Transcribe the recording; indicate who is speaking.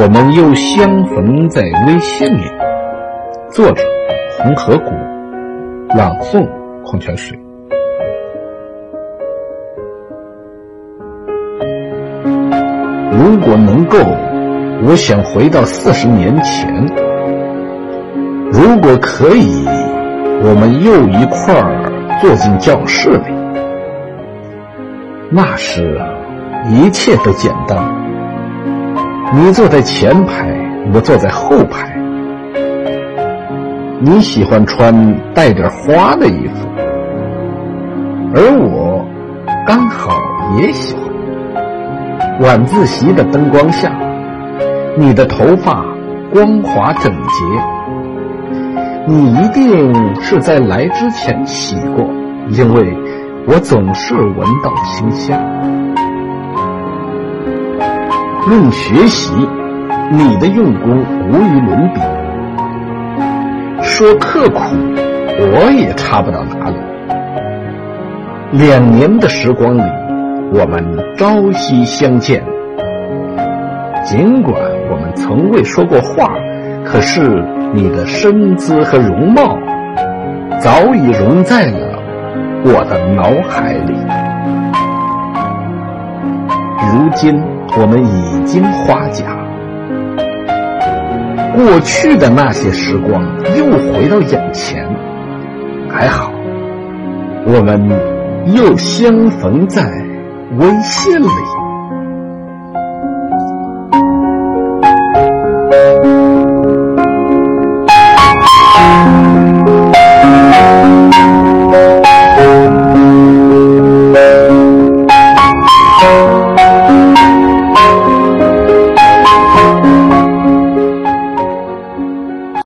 Speaker 1: 我们又相逢在微信里。作者红河谷，朗诵矿泉水。如果能够，我想回到40年前。如果可以，我们又一块儿坐进教室里。那时一切都简单，你坐在前排，我坐在后排。你喜欢穿带点花的衣服，而我刚好也喜欢。晚自习的灯光下，你的头发光滑整洁，你一定是在来之前洗过，因为我总是闻到清香。论学习，你的用功无与伦比，说刻苦，我也差不到哪里。2年的时光里，我们朝夕相见，尽管我们从未说过话，可是你的身姿和容貌早已融在了我的脑海里。如今我们已经花甲，过去的那些时光又回到眼前，还好我们又相逢在微信里。